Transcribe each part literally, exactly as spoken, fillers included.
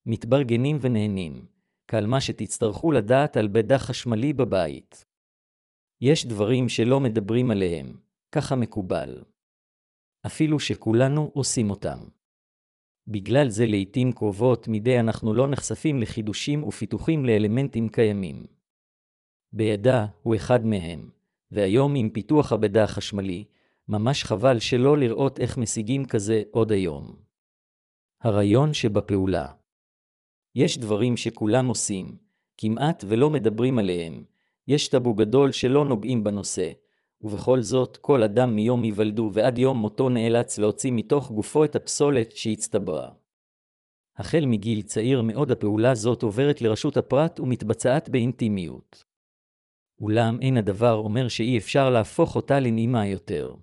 מתברגנים ונהנים, כל מה שתצטרכו לדעת על בדע חשמלי בבית. יש דברים שלא מדברים עליהם, ככה מקובל. אפילו שכולנו עושים אותם. בגלל זה לעתים קרובות מדי אנחנו לא נחשפים לחידושים ופיתוחים לאלמנטים קיימים. בידע הוא אחד מהם, והיום עם פיתוח הבדע החשמלי, ממש חבל שלא לראות איך משיגים כזה עוד היום. הרעיון שבפעולה. יש דברים שכולם עושים, כמעט ולא מדברים עליהם, יש טאבו גדול שלא נוגעים בנושא, ובכל זאת כל אדם מיום היוולדו ועד יום מותו נאלץ להוציא מתוך גופו את הפסולת שהצטברה. החל מגיל צעיר מאוד הפעולה זאת עוברת לרשות הפרט ומתבצעת באינטימיות. אולם אין הדבר אומר שאי אפשר להפוך אותה לנעימה יותר.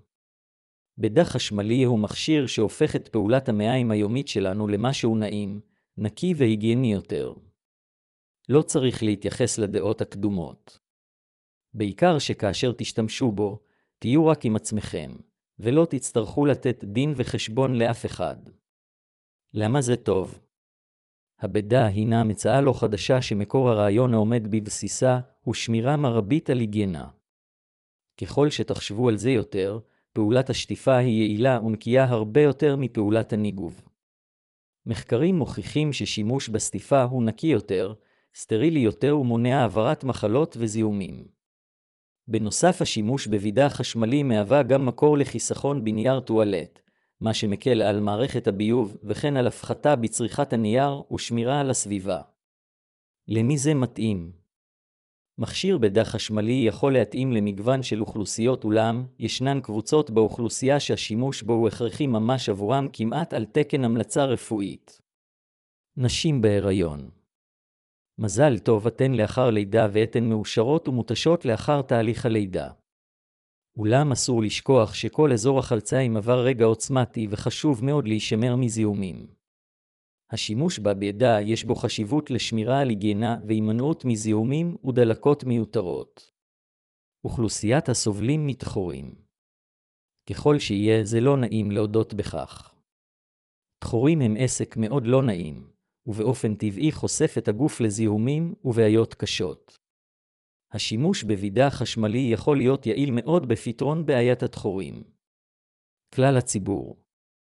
בדע חשמלי הוא מכשיר שהופך את פעולת המעיים היומית שלנו למשהו נעים, נקי והיגייני יותר. לא צריך להתייחס לדעות הקדומות. בעיקר שכאשר תשתמשו בו, תהיו רק עם עצמכם, ולא תצטרכו לתת דין וחשבון לאף אחד. למה זה טוב? הבדע הינה מצאה לא חדשה שמקור הרעיון העומד בבסיסה הוא שמירה מרבית על היגיינה. ככל שתחשבו על זה יותר, פעולת השטיפה היא יעילה ונקייה הרבה יותר מפעולת הניגוב. מחקרים מוכיחים ששימוש בסטיפה הוא נקי יותר, סטרילי יותר ומונע העברת מחלות וזיהומים. בנוסף השימוש בוידע חשמלי מהווה גם מקור לחיסכון בנייר טואלט, מה שמקל על מערכת הביוב וכן על הפחתה בצריכת הנייר ושמירה על הסביבה. למי זה מתאים? מכשיר בדע חשמלי יכול להתאים למגוון של אוכלוסיות אולם, ישנן קבוצות באוכלוסייה שהשימוש בו הוא הכרחי ממש עבורם כמעט על תקן המלצה רפואית. נשים בהיריון. מזל טוב אתן לאחר לידה ואתן מאושרות ומותשות לאחר תהליך הלידה. אולם אסור לשכוח שכל אזור החלציים עבר רגע עוצמתי וחשוב מאוד להישמר מזיהומים. השימוש בבדע יש בו חשיבות לשמירה על היגיינה והימנעות מזיהומים ודלקות מיותרות. אוכלוסיית הסובלים מתחורים. ככל שיהיה זה לא נעים להודות בכך. תחורים הם עסק מאוד לא נעים, ובאופן טבעי חושף את הגוף לזיהומים ובעיות קשות. השימוש בוידע חשמלי יכול להיות יעיל מאוד בפתרון בעיית התחורים. כלל הציבור.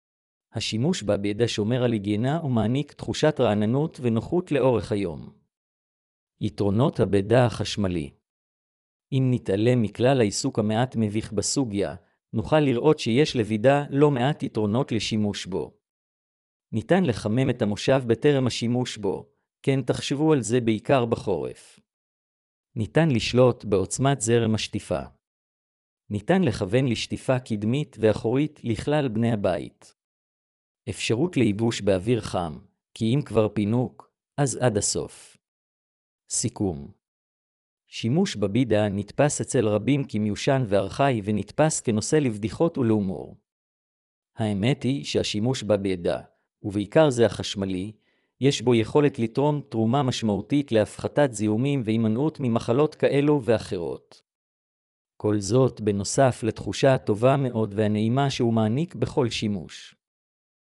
השימוש בבדע שומר על היגיינה ומעניק תחושת רעננות ונוחות לאורך היום. יתרונות הבדע החשמלי. אם נתעלם מכלל העיסוק המעט מביך בסוגיה, נוכל לראות שיש לוידע לא מעט יתרונות לשימוש בו. ניתן לחמם את המושב בטרם השימוש בו, כן תחשבו על זה בעיקר בחורף. ניתן לשלוט בעוצמת זרם השטיפה. ניתן לכוון לשטיפה קדמית ואחורית לכלל בני הבית. אפשרות לייבוש באוויר חם, כי אם כבר פינוק, אז עד הסוף. סיכום. שימוש בבדע נתפס אצל רבים כמיושן וארכאי ונתפס כנושא לבדיחות ולהומור. האמת היא שהשימוש בבדע, ובעיקר זה החשמלי, יש בו יכולת לתרום תרומה משמעותית להפחתת זיהומים והימנעות ממחלות כאלו ואחרות. כל זאת בנוסף לתחושה הטובה מאוד והנעימה שהוא מעניק בכל שימוש.